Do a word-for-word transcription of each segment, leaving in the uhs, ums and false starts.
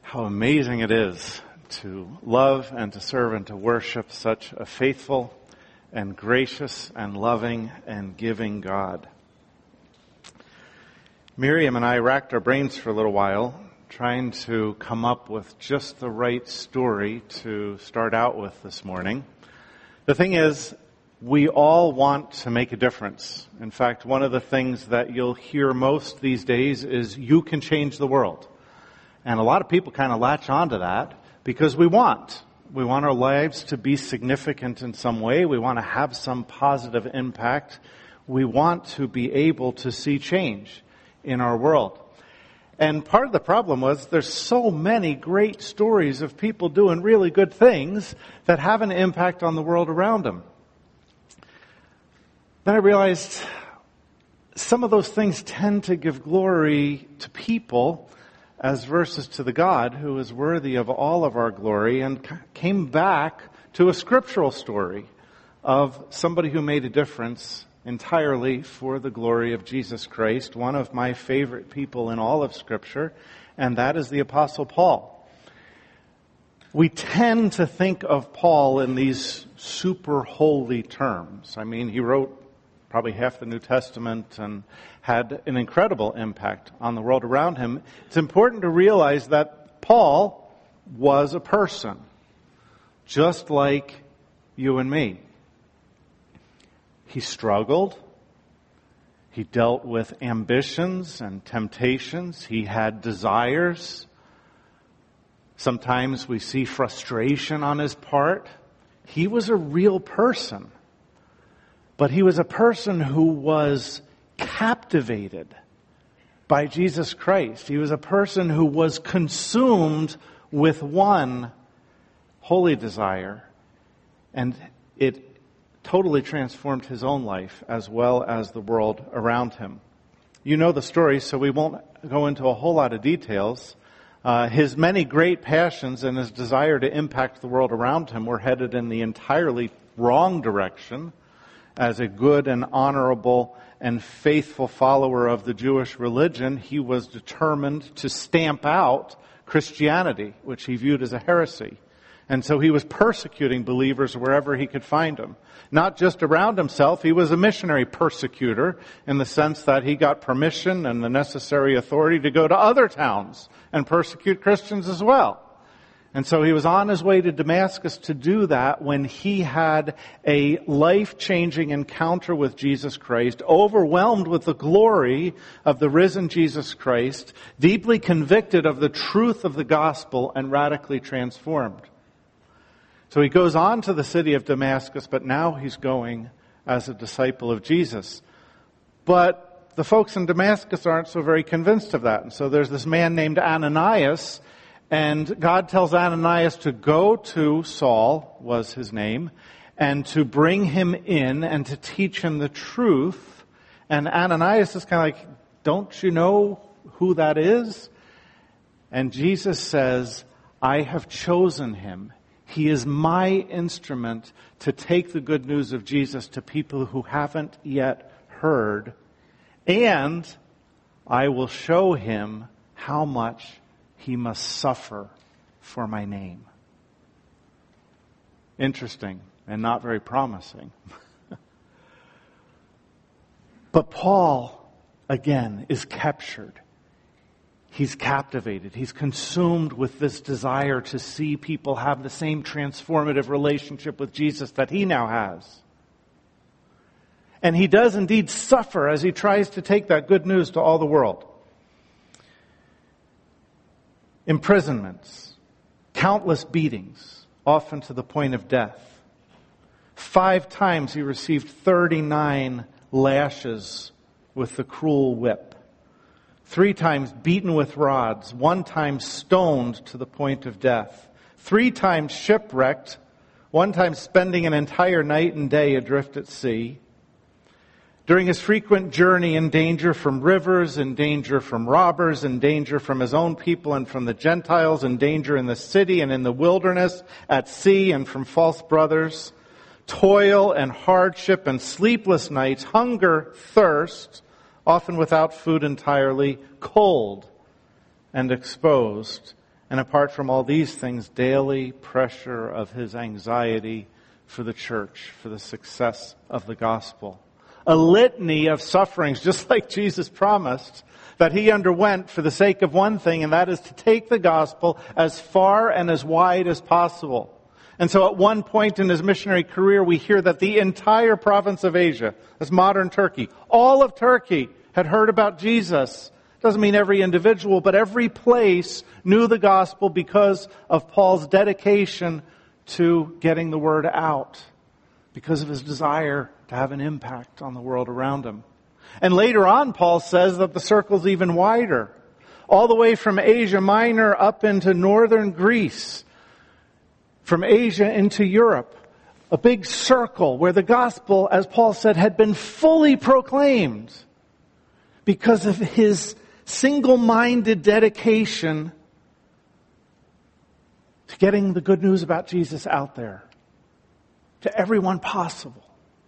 How amazing it is to love and to serve and to worship such a faithful and gracious and loving and giving God. Miriam and I racked our brains for a little while trying to come up with just the right story to start out with this morning. The thing is, we all want to make a difference. In fact, one of the things that you'll hear most these days is you can change the world. And a lot of people kind of latch onto that because we want. We want our lives to be significant in some way. We want to have some positive impact. We want to be able to see change in our world. And part of the problem was there's so many great stories of people doing really good things that have an impact on the world around them. Then I realized some of those things tend to give glory to people as versus to the God who is worthy of all of our glory, and came back to a scriptural story of somebody who made a difference entirely for the glory of Jesus Christ, one of my favorite people in all of Scripture, and that is the Apostle Paul. We tend to think of Paul in these super holy terms. I mean, he wrote probably half the New Testament and had an incredible impact on the world around him. It's important to realize that Paul was a person, just like you and me. He struggled. He dealt with ambitions and temptations. He had desires. Sometimes we see frustration on his part. He was a real person. But he was a person who was captivated by Jesus Christ. He was a person who was consumed with one holy desire, and it totally transformed his own life as well as the world around him. You know the story, so we won't go into a whole lot of details. Uh, his many great passions and his desire to impact the world around him were headed in the entirely wrong direction. As a good and honorable and faithful follower of the Jewish religion, he was determined to stamp out Christianity, which he viewed as a heresy. And so he was persecuting believers wherever he could find them. Not just around himself, he was a missionary persecutor in the sense that he got permission and the necessary authority to go to other towns and persecute Christians as well. And so he was on his way to Damascus to do that when he had a life-changing encounter with Jesus Christ, overwhelmed with the glory of the risen Jesus Christ, deeply convicted of the truth of the gospel, and radically transformed. So he goes on to the city of Damascus, but now he's going as a disciple of Jesus. But the folks in Damascus aren't so very convinced of that. And so there's this man named Ananias, and God tells Ananias to go to Saul, was his name, and to bring him in and to teach him the truth. And Ananias is kind of like, don't you know who that is? And Jesus says, I have chosen him. He is my instrument to take the good news of Jesus to people who haven't yet heard. And I will show him how much he must suffer for my name. Interesting and not very promising. But Paul, again, is captured. He's captivated. He's consumed with this desire to see people have the same transformative relationship with Jesus that he now has. And he does indeed suffer as he tries to take that good news to all the world. Imprisonments, countless beatings, often to the point of death. Five times he received thirty-nine lashes with the cruel whip. Three times beaten with rods. One time stoned to the point of death. Three times shipwrecked. One time spending an entire night and day adrift at sea. During his frequent journey in danger from rivers, in danger from robbers, in danger from his own people and from the Gentiles, in danger in the city and in the wilderness, at sea and from false brothers, toil and hardship and sleepless nights, hunger, thirst, often without food entirely, cold and exposed And apart from all these things, daily pressure of his anxiety for the church, for the success of the gospel. A litany of sufferings, just like Jesus promised, that he underwent for the sake of one thing, and that is to take the gospel as far and as wide as possible. And so at one point in his missionary career, we hear that the entire province of Asia, that's modern Turkey, all of Turkey had heard about Jesus. Doesn't mean every individual, but every place knew the gospel because of Paul's dedication to getting the word out, because of his desire to have an impact on the world around him. And later on, Paul says that the circle's even wider, all the way from Asia Minor up into northern Greece, from Asia into Europe, a big circle where the gospel, as Paul said, had been fully proclaimed because of his single-minded dedication to getting the good news about Jesus out there to everyone possible.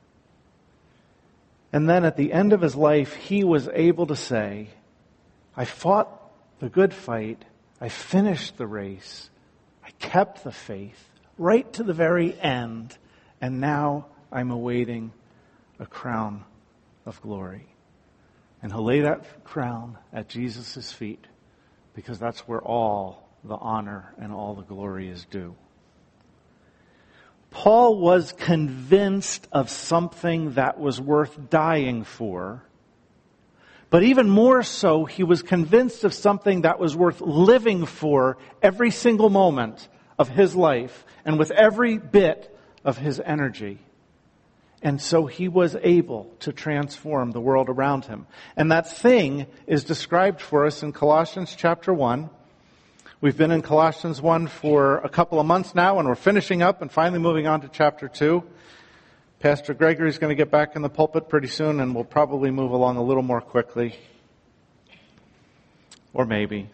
And then at the end of his life, he was able to say, I fought the good fight, I finished the race, I kept the faith right to the very end, and now I'm awaiting a crown of glory. And he'll lay that crown at Jesus' feet, because that's where all the honor and all the glory is due. Paul was convinced of something that was worth dying for, but even more so, he was convinced of something that was worth living for every single moment of his life and with every bit of his energy. And so he was able to transform the world around him. And that thing is described for us in Colossians chapter one. We've been in Colossians one for a couple of months now, and we're finishing up and finally moving on to chapter two. Pastor Gregory's going to get back in the pulpit pretty soon, and we'll probably move along a little more quickly. Or maybe.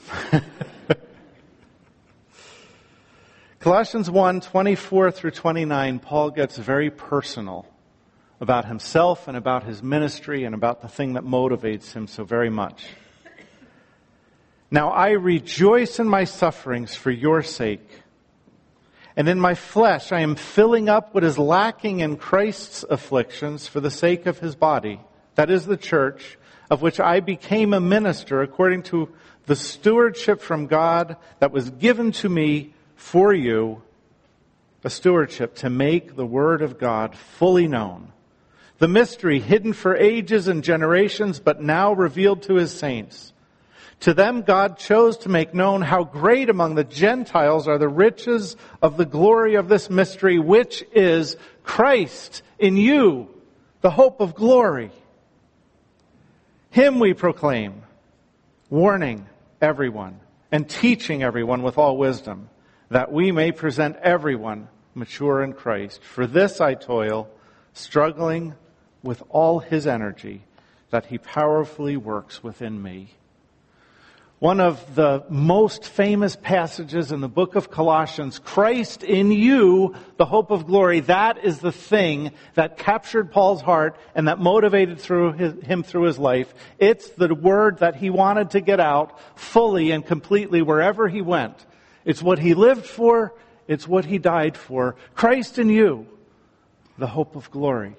Colossians one, twenty-four through twenty-nine, Paul gets very personal about himself and about his ministry and about the thing that motivates him so very much. Now I rejoice in my sufferings for your sake, and in my flesh I am filling up what is lacking in Christ's afflictions for the sake of his body, that is the church, of which I became a minister according to the stewardship from God that was given to me for you, a stewardship to make the word of God fully known. The mystery hidden for ages and generations, but now revealed to his saints. To them God chose to make known how great among the Gentiles are the riches of the glory of this mystery, which is Christ in you, the hope of glory. Him we proclaim, warning everyone and teaching everyone with all wisdom, that we may present everyone mature in Christ. For this I toil, struggling with all his energy, that he powerfully works within me. One of the most famous passages in the book of Colossians, Christ in you, the hope of glory, that is the thing that captured Paul's heart and that motivated through his, him through his life. It's the word that he wanted to get out fully and completely wherever he went. It's what he lived for. It's what he died for. Christ in you, the hope of glory.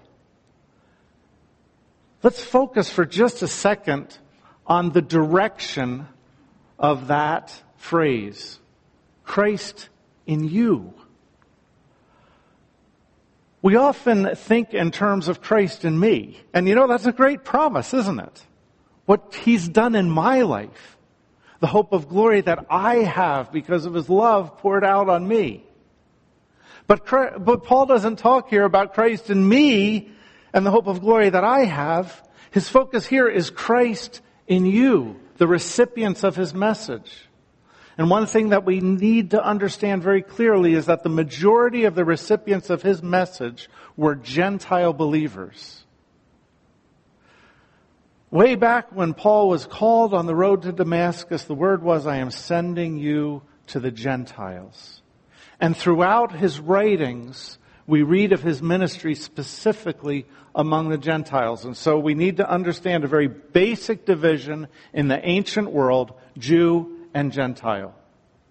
Let's focus for just a second on the direction of that phrase. Christ in you. We often think in terms of Christ in me. And you know, that's a great promise, isn't it? What he's done in my life. The hope of glory that I have because of his love poured out on me. But, but Paul doesn't talk here about Christ in me and the hope of glory that I have. His focus here is Christ in you, the recipients of his message. And one thing that we need to understand very clearly is that the majority of the recipients of his message were Gentile believers. Way back when Paul was called on the road to Damascus, the word was, I am sending you to the Gentiles. And throughout his writings, we read of his ministry specifically among the Gentiles. And so we need to understand a very basic division in the ancient world, Jew and Gentile.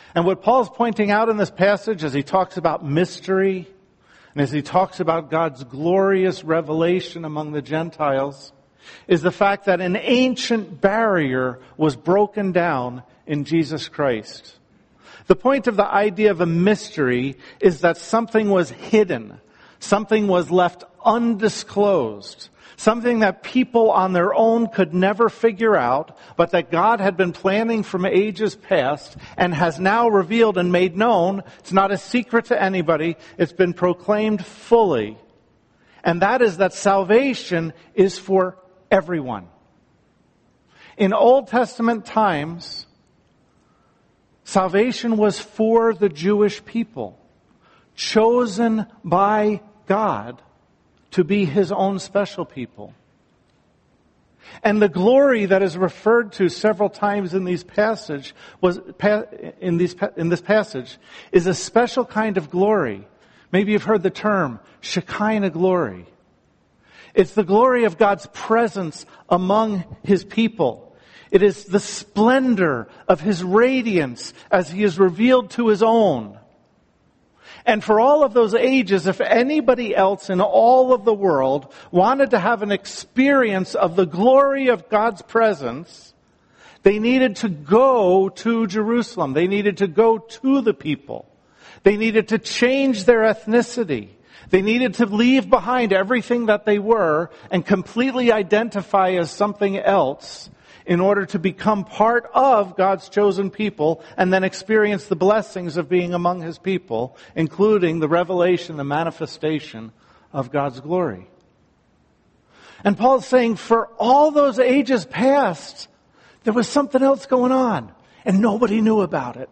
And what Paul's pointing out in this passage as he talks about mystery and as he talks about God's glorious revelation among the Gentiles is the fact that an ancient barrier was broken down in Jesus Christ. The point of the idea of a mystery is that something was hidden, something was left undisclosed, something that people on their own could never figure out, but that God had been planning from ages past and has now revealed and made known. It's not a secret to anybody. It's been proclaimed fully. And that is that salvation is for everyone. In Old Testament times, salvation was for the Jewish people, chosen by God to be His own special people. And the glory that is referred to several times in these passage was in these in this passage is a special kind of glory. Maybe you've heard the term Shekinah glory. It's the glory of God's presence among His people. It is the splendor of His radiance as He is revealed to His own. And for all of those ages, if anybody else in all of the world wanted to have an experience of the glory of God's presence, they needed to go to Jerusalem. They needed to go to the people. They needed to change their ethnicity. They needed to leave behind everything that they were and completely identify as something else in order to become part of God's chosen people and then experience the blessings of being among His people, including the revelation, the manifestation of God's glory. And Paul's saying for all those ages past, there was something else going on and nobody knew about it.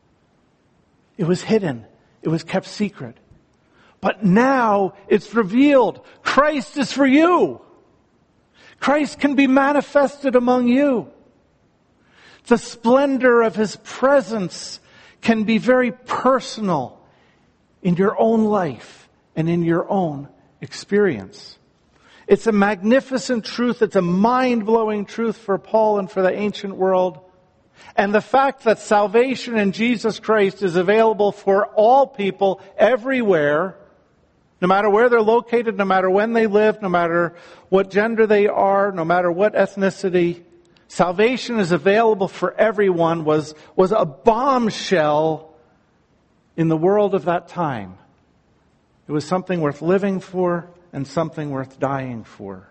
It was hidden. It was kept secret. But now it's revealed. Christ is for you. Christ can be manifested among you. The splendor of His presence can be very personal in your own life and in your own experience. It's a magnificent truth. It's a mind-blowing truth for Paul and for the ancient world. And the fact that salvation in Jesus Christ is available for all people everywhere, no matter where they're located, no matter when they live, no matter what gender they are, no matter what ethnicity, salvation is available for everyone was, was a bombshell in the world of that time. It was something worth living for and something worth dying for.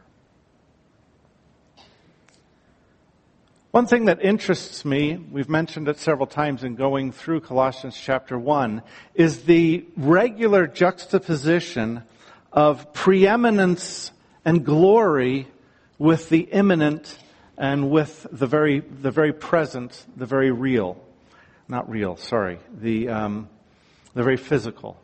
One thing that interests me, we've mentioned it several times in going through Colossians chapter one, is the regular juxtaposition of preeminence and glory with the immanent and with the very, the very present, the very real. Not real, sorry. The, um, the very physical.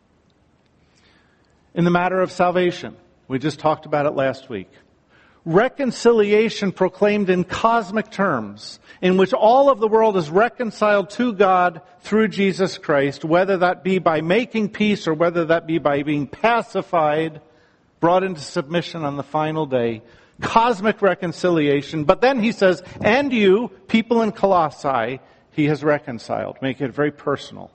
In the matter of salvation, we just talked about it last week. Reconciliation proclaimed in cosmic terms, in which all of the world is reconciled to God through Jesus Christ, whether that be by making peace or whether that be by being pacified, brought into submission on the final day. Cosmic reconciliation. But then he says, and you, people in Colossae, He has reconciled. Make it very personal.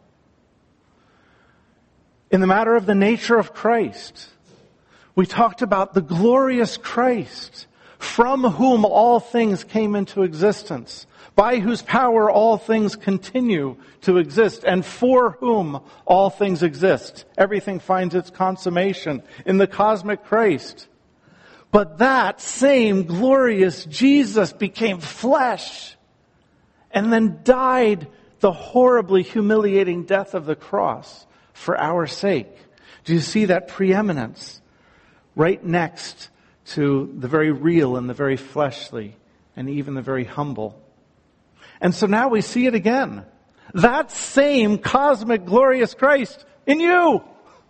In the matter of the nature of Christ, we talked about the glorious Christ, from whom all things came into existence, by whose power all things continue to exist, and for whom all things exist. Everything finds its consummation in the cosmic Christ. But that same glorious Jesus became flesh and then died the horribly humiliating death of the cross for our sake. Do you see that preeminence? Right next to the very real and the very fleshly and even the very humble. And so now we see it again. That same cosmic glorious Christ in you.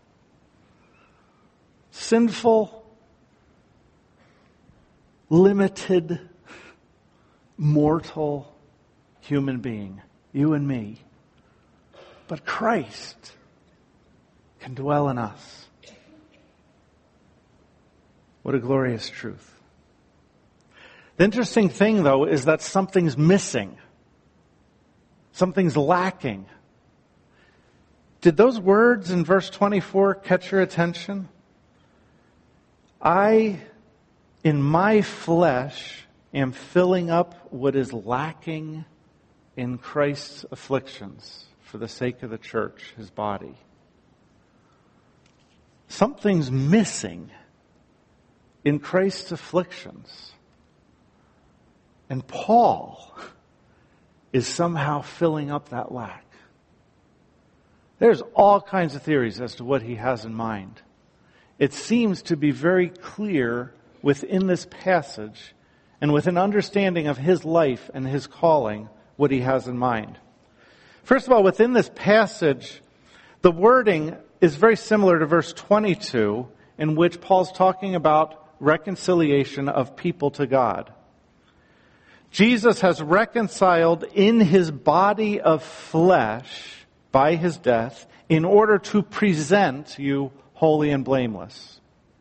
Sinful, limited, mortal human being. You and me. But Christ can dwell in us. What a glorious truth. The interesting thing, though, is that something's missing. Something's lacking. Did those words in verse twenty-four catch your attention? I, in my flesh, am filling up what is lacking in Christ's afflictions for the sake of the church, his body. Something's missing in Christ's afflictions. And Paul is somehow filling up that lack. There's all kinds of theories as to what he has in mind. It seems to be very clear within this passage and with an understanding of his life and his calling what he has in mind. First of all, within this passage, the wording is very similar to verse twenty-two, in which Paul's talking about reconciliation of people to God. Jesus has reconciled in his body of flesh by his death in order to present you holy and blameless.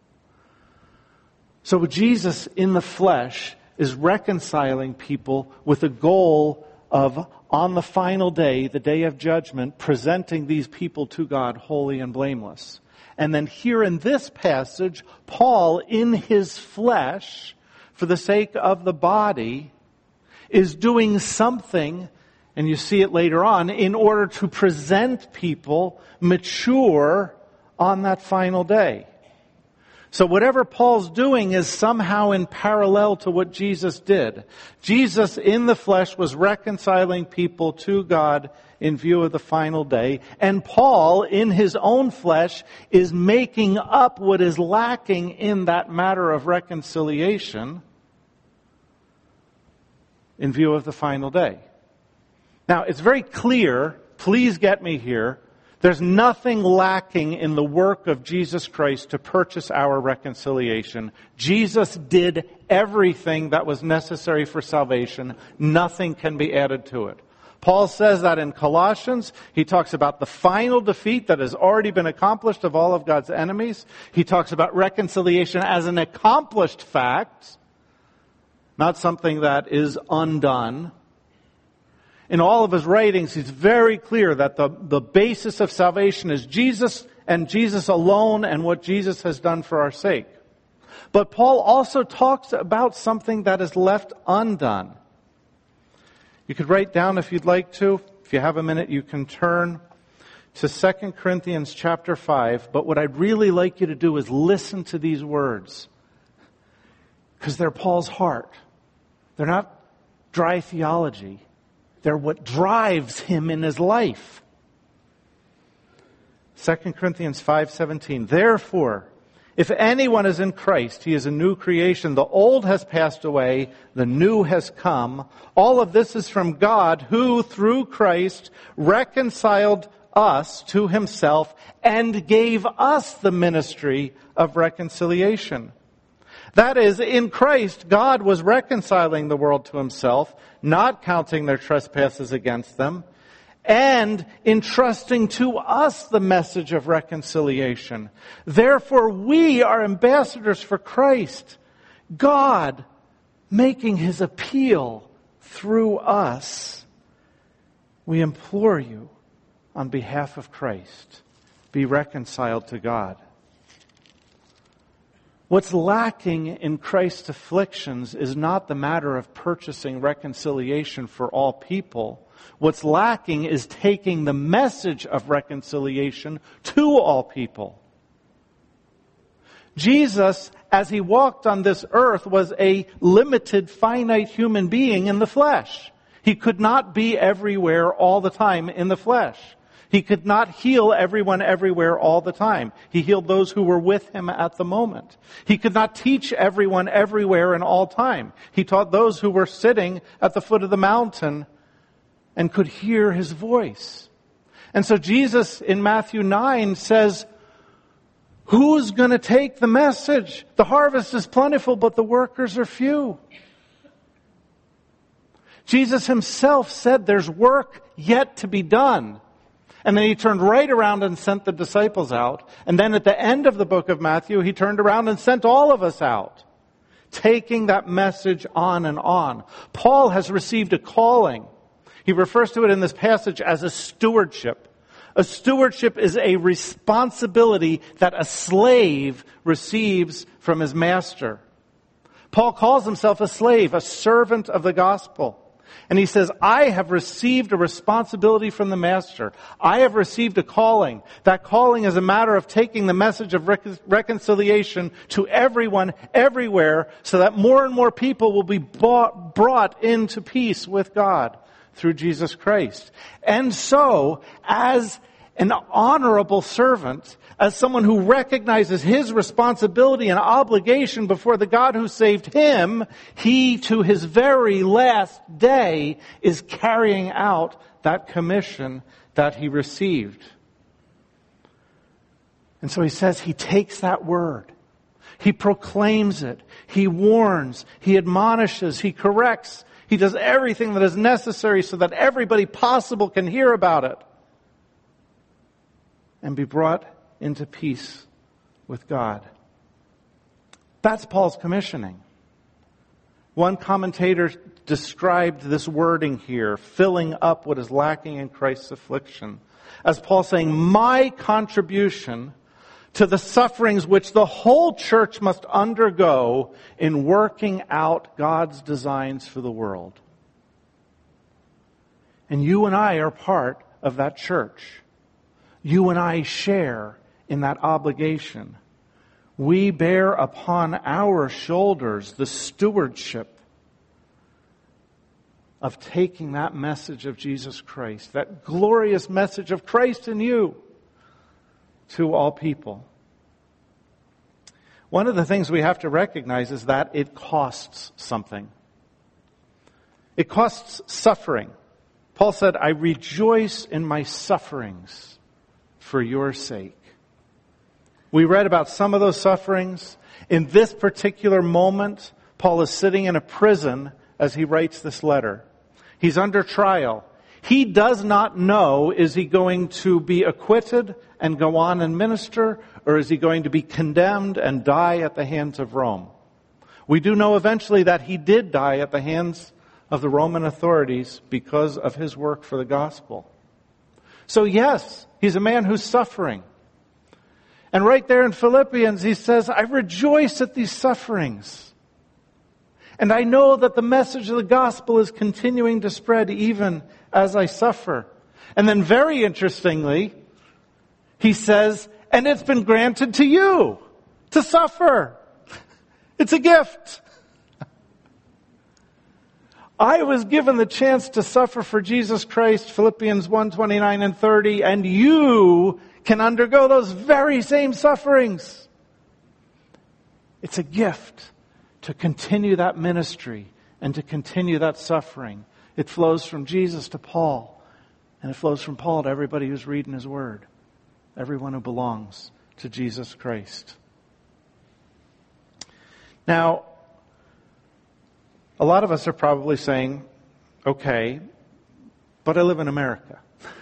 So Jesus in the flesh is reconciling people with the goal of, on the final day, the day of judgment, presenting these people to God holy and blameless. And then here in this passage, Paul in his flesh, for the sake of the body, is doing something, and you see it later on, in order to present people mature on that final day. So whatever Paul's doing is somehow in parallel to what Jesus did. Jesus in the flesh was reconciling people to God in view of the final day. And Paul in his own flesh is making up what is lacking in that matter of reconciliation in view of the final day. Now, it's very clear, please get me here, there's nothing lacking in the work of Jesus Christ to purchase our reconciliation. Jesus did everything that was necessary for salvation. Nothing can be added to it. Paul says that in Colossians. He talks about the final defeat that has already been accomplished of all of God's enemies. He talks about reconciliation as an accomplished fact, not something that is undone. In all of his writings, he's very clear that the, the basis of salvation is Jesus and Jesus alone and what Jesus has done for our sake. But Paul also talks about something that is left undone. You could write down if you'd like to. If you have a minute, you can turn to Second Corinthians chapter five. But what I'd really like you to do is listen to these words, because they're Paul's heart. They're not dry theology. They're what drives him in his life. Second Corinthians five seventeen. Therefore, if anyone is in Christ, he is a new creation. The old has passed away, the new has come. All of this is from God, who through Christ reconciled us to himself and gave us the ministry of reconciliation. That is, in Christ, God was reconciling the world to himself, not counting their trespasses against them, and entrusting to us the message of reconciliation. Therefore, we are ambassadors for Christ, God making his appeal through us. We implore you, on behalf of Christ, be reconciled to God. What's lacking in Christ's afflictions is not the matter of purchasing reconciliation for all people. What's lacking is taking the message of reconciliation to all people. Jesus, as he walked on this earth, was a limited, finite human being in the flesh. He could not be everywhere all the time in the flesh. He could not heal everyone everywhere all the time. He healed those who were with him at the moment. He could not teach everyone everywhere and all time. He taught those who were sitting at the foot of the mountain and could hear his voice. And so Jesus in Matthew nine says, who's going to take the message? The harvest is plentiful, but the workers are few. Jesus himself said there's work yet to be done. And then he turned right around and sent the disciples out. And then at the end of the book of Matthew, he turned around and sent all of us out, taking that message on and on. Paul has received a calling. He refers to it in this passage as a stewardship. A stewardship is a responsibility that a slave receives from his master. Paul calls himself a slave, a servant of the gospel. And he says, I have received a responsibility from the master. I have received a calling. That calling is a matter of taking the message of rec- reconciliation to everyone, everywhere, so that more and more people will be bought, brought into peace with God through Jesus Christ. And so, as an honorable servant, as someone who recognizes his responsibility and obligation before the God who saved him, he, to his very last day, is carrying out that commission that he received. And so he says he takes that word. He proclaims it. He warns. He admonishes. He corrects. He does everything that is necessary so that everybody possible can hear about it and be brought into peace with God. That's Paul's commissioning. One commentator described this wording here, filling up what is lacking in Christ's affliction, as Paul saying, my contribution to the sufferings which the whole church must undergo in working out God's designs for the world. And you and I are part of that church. You and I share in that obligation. We bear upon our shoulders the stewardship of taking that message of Jesus Christ, that glorious message of Christ in you, to all people. One of the things we have to recognize is that it costs something. It costs suffering. Paul said, I rejoice in my sufferings for your sake. We read about some of those sufferings. In this particular moment, Paul is sitting in a prison as he writes this letter. He's under trial. He does not know, is he going to be acquitted and go on and minister, or is he going to be condemned and die at the hands of Rome? We do know eventually that he did die at the hands of the Roman authorities because of his work for the gospel. So yes, he's a man who's suffering. And right there in Philippians, he says, I rejoice at these sufferings. And I know that the message of the gospel is continuing to spread even as I suffer. And then very interestingly, he says, and it's been granted to you to suffer. It's a gift. I was given the chance to suffer for Jesus Christ, Philippians one, twenty-nine and thirty, and you can undergo those very same sufferings. It's a gift to continue that ministry and to continue that suffering. It flows from Jesus to Paul, and it flows from Paul to everybody who's reading his word, everyone who belongs to Jesus Christ. Now, a lot of us are probably saying, okay, but I live in America.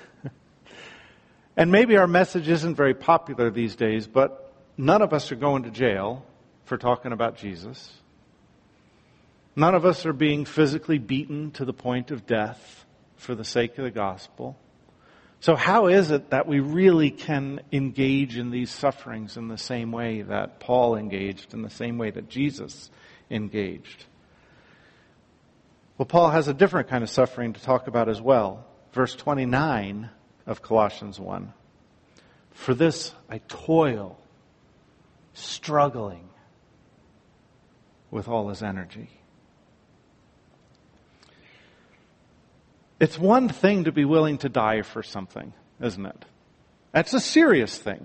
And maybe our message isn't very popular these days, but none of us are going to jail for talking about Jesus. None of us are being physically beaten to the point of death for the sake of the gospel. So how is it that we really can engage in these sufferings in the same way that Paul engaged, in the same way that Jesus engaged? Well, Paul has a different kind of suffering to talk about as well. Verse twenty-nine of Colossians one. For this I toil, struggling with all his energy. It's one thing to be willing to die for something, isn't it? That's a serious thing.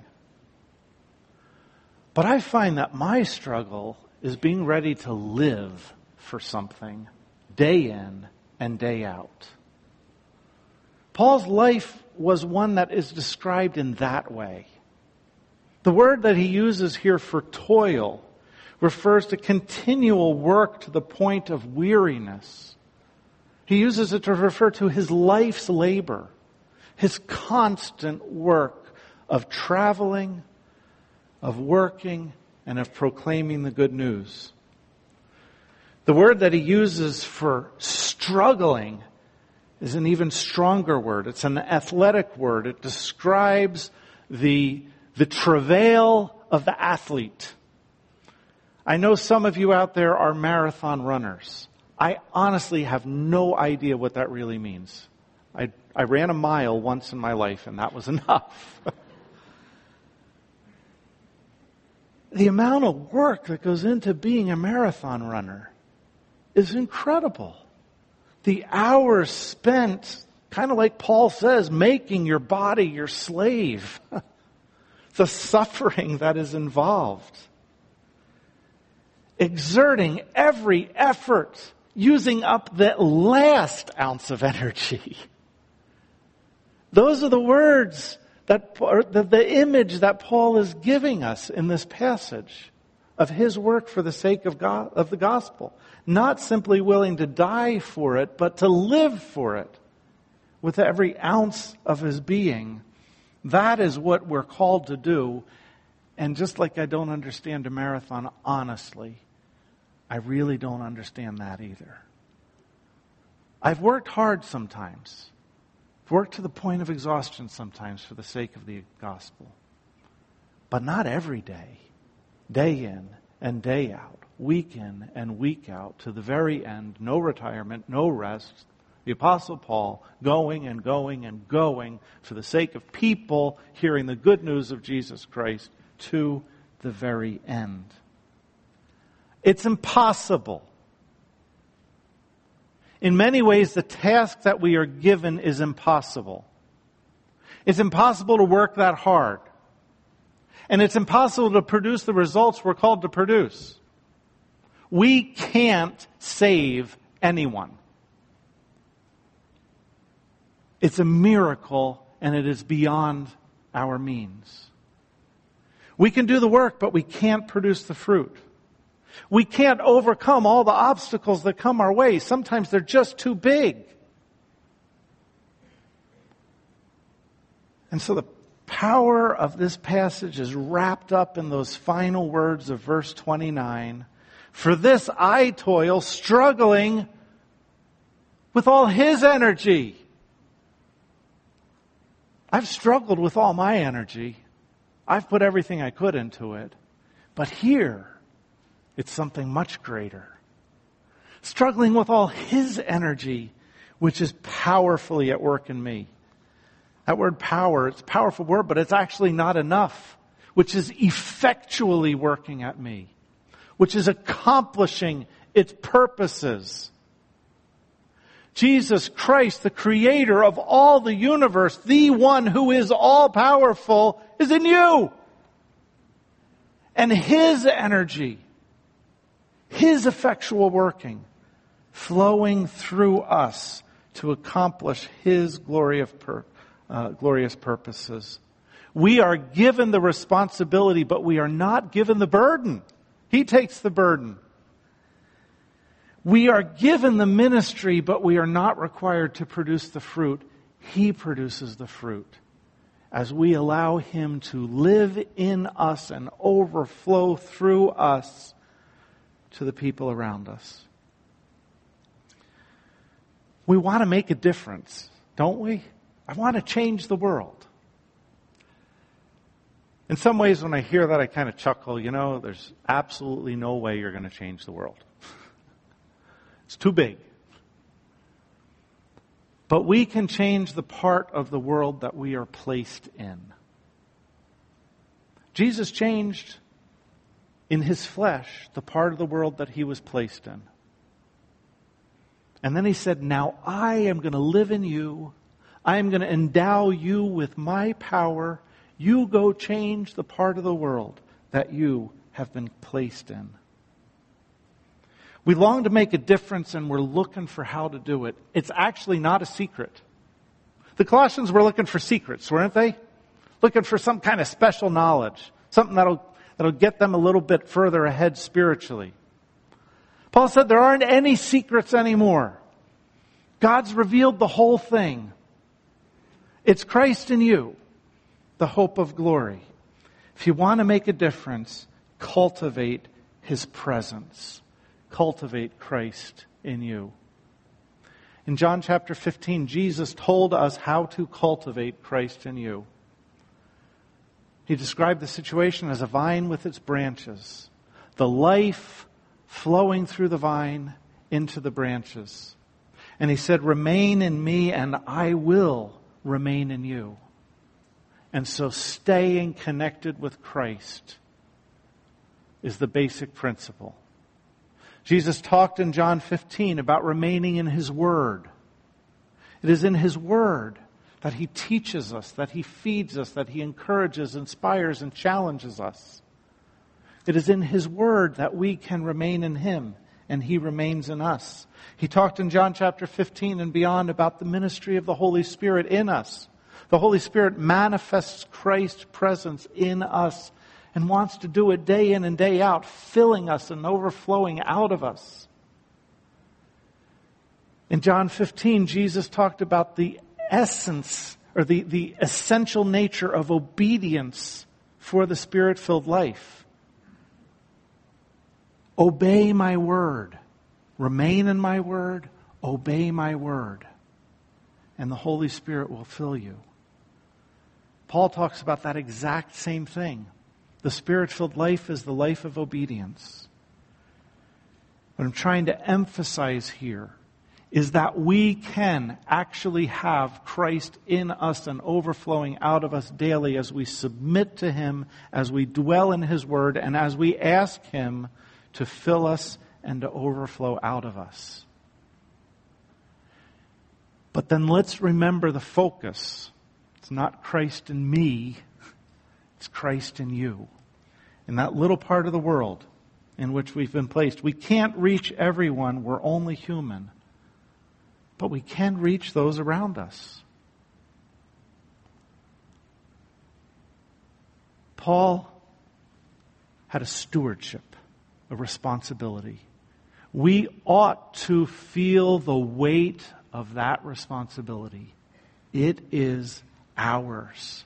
But I find that my struggle is being ready to live for something day in and day out. Paul's life was one that is described in that way. The word that he uses here for toil refers to continual work to the point of weariness. He uses it to refer to his life's labor, his constant work of traveling, of working, and of proclaiming the good news. The word that he uses for struggling is an even stronger word. It's an athletic word. It describes the, the travail of the athlete. I know some of you out there are marathon runners. I honestly have no idea what that really means. I, I ran a mile once in my life, and that was enough. The amount of work that goes into being a marathon runner is incredible. The hours spent, kind of like Paul says, making your body your slave. The suffering that is involved. Exerting every effort, using up the last ounce of energy. Those are the words that, the, the image that Paul is giving us in this passage of his work for the sake of God, of the gospel. Not simply willing to die for it, but to live for it with every ounce of his being. That is what we're called to do. And just like I don't understand a marathon, honestly, I really don't understand that either. I've worked hard sometimes. I've worked to the point of exhaustion sometimes for the sake of the gospel. But not every day. Day in and day out. Week in and week out. To the very end. No retirement, no rest. The Apostle Paul going and going and going for the sake of people hearing the good news of Jesus Christ to the very end. It's impossible. In many ways, the task that we are given is impossible. It's impossible to work that hard. And it's impossible to produce the results we're called to produce. We can't save anyone. It's a miracle, and it is beyond our means. We can do the work, but we can't produce the fruit. We can't overcome all the obstacles that come our way. Sometimes they're just too big. And so the power of this passage is wrapped up in those final words of verse twenty-nine. For this I toil, struggling with all his energy. I've struggled with all my energy. I've put everything I could into it. But here, it's something much greater. Struggling with all his energy, which is powerfully at work in me. That word power, it's a powerful word, but it's actually not enough. Which is effectually working at me. Which is accomplishing its purposes. Jesus Christ, the creator of all the universe, the one who is all powerful, is in you. And his energy, his effectual working, flowing through us to accomplish his glorious, pur- uh, glorious purposes. We are given the responsibility, but we are not given the burden. He takes the burden. We are given the ministry, but we are not required to produce the fruit. He produces the fruit as we allow him to live in us and overflow through us to the people around us. We want to make a difference, don't we? I want to change the world. In some ways, when I hear that, I kind of chuckle. You know, there's absolutely no way you're going to change the world. It's too big. But we can change the part of the world that we are placed in. Jesus changed in his flesh the part of the world that he was placed in. And then he said, now I am going to live in you. I am going to endow you with my power. You go change the part of the world that you have been placed in. We long to make a difference and we're looking for how to do it. It's actually not a secret. The Colossians were looking for secrets, weren't they? Looking for some kind of special knowledge. Something that'll, that'll get them a little bit further ahead spiritually. Paul said there aren't any secrets anymore. God's revealed the whole thing. It's Christ in you, the hope of glory. If you want to make a difference, cultivate his presence. Cultivate Christ in you. In John chapter fifteen, Jesus told us how to cultivate Christ in you. He described the situation as a vine with its branches, the life flowing through the vine into the branches. And he said, remain in me and I will remain in you. And so staying connected with Christ is the basic principle. Jesus talked in John fifteen about remaining in His Word. It is in His Word that He teaches us, that He feeds us, that He encourages, inspires, and challenges us. It is in His Word that we can remain in Him and He remains in us. He talked in John chapter fifteen and beyond about the ministry of the Holy Spirit in us. The Holy Spirit manifests Christ's presence in us and wants to do it day in and day out, filling us and overflowing out of us. In John fifteen, Jesus talked about the essence or the, the essential nature of obedience for the Spirit-filled life. Obey my word. Remain in my word. Obey my word. And the Holy Spirit will fill you. Paul talks about that exact same thing. The Spirit-filled life is the life of obedience. What I'm trying to emphasize here is that we can actually have Christ in us and overflowing out of us daily as we submit to Him, as we dwell in His Word, and as we ask Him to fill us and to overflow out of us. But then let's remember the focus. It's not Christ in me, it's Christ in you. In that little part of the world in which we've been placed. We can't reach everyone, we're only human. But we can reach those around us. Paul had a stewardship, a responsibility. We ought to feel the weight of that responsibility. It is ours.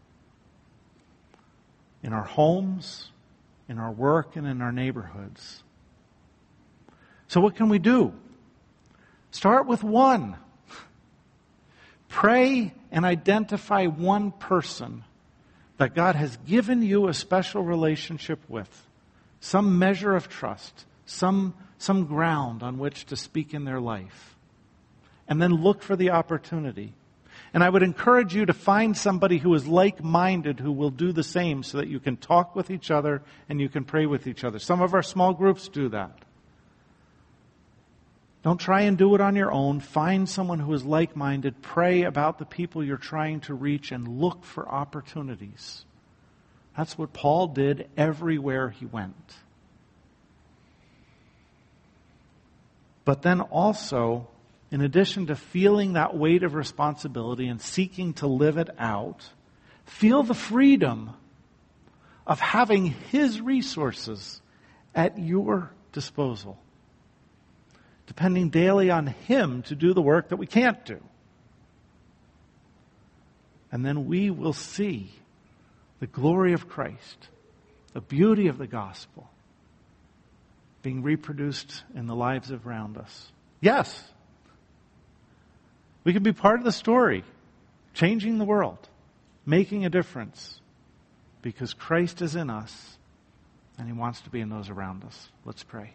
In our homes, in our work, and in our neighborhoods. So what can we do? Start with one. Pray and identify one person that God has given you a special relationship with. Some measure of trust. Some, some ground on which to speak in their life. And then look for the opportunity. And I would encourage you to find somebody who is like-minded who will do the same so that you can talk with each other and you can pray with each other. Some of our small groups do that. Don't try and do it on your own. Find someone who is like-minded. Pray about the people you're trying to reach and look for opportunities. That's what Paul did everywhere he went. But then also, in addition to feeling that weight of responsibility and seeking to live it out, feel the freedom of having His resources at your disposal, depending daily on Him to do the work that we can't do. And then we will see the glory of Christ, the beauty of the gospel, being reproduced in the lives around us. Yes, we can be part of the story, changing the world, making a difference, because Christ is in us, and He wants to be in those around us. Let's pray.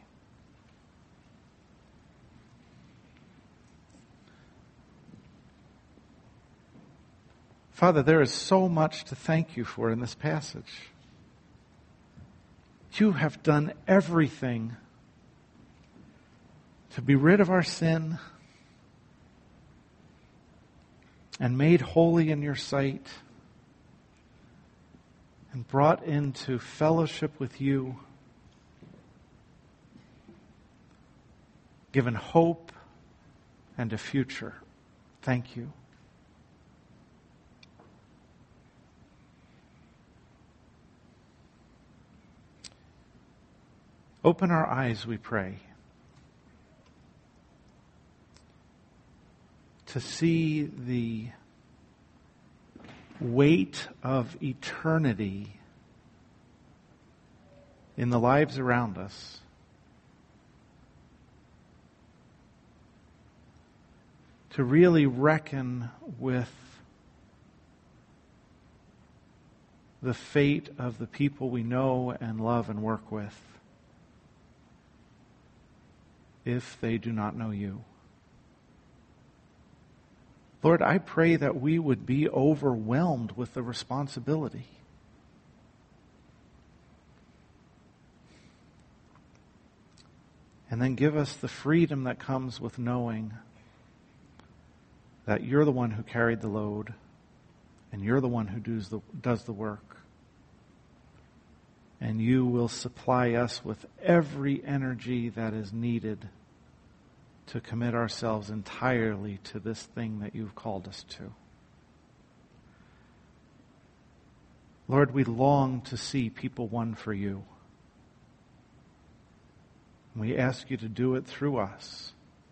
Father, there is so much to thank You for in this passage. You have done everything to be rid of our sin and made holy in Your sight and brought into fellowship with You, given hope and a future. Thank You. Open our eyes, we pray, to see the weight of eternity in the lives around us. to really reckon with the fate of the people we know and love and work with if they do not know you. Lord, I pray that we would be overwhelmed with the responsibility. And then give us the freedom that comes with knowing that you're the one who carried the load and you're the one who does the, does the work. And you will supply us with every energy that is needed to commit ourselves entirely to this thing that you've called us to. Lord, we long to see people won for you. We ask you to do it through us.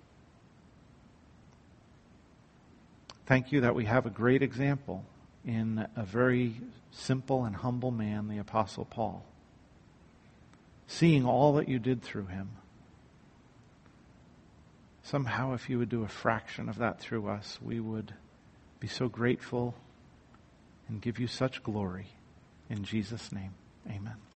Thank you that we have a great example in a very simple and humble man, the Apostle Paul. Seeing all that you did through him. Somehow, if you would do a fraction of that through us, we would be so grateful and give you such glory. In Jesus' name, amen.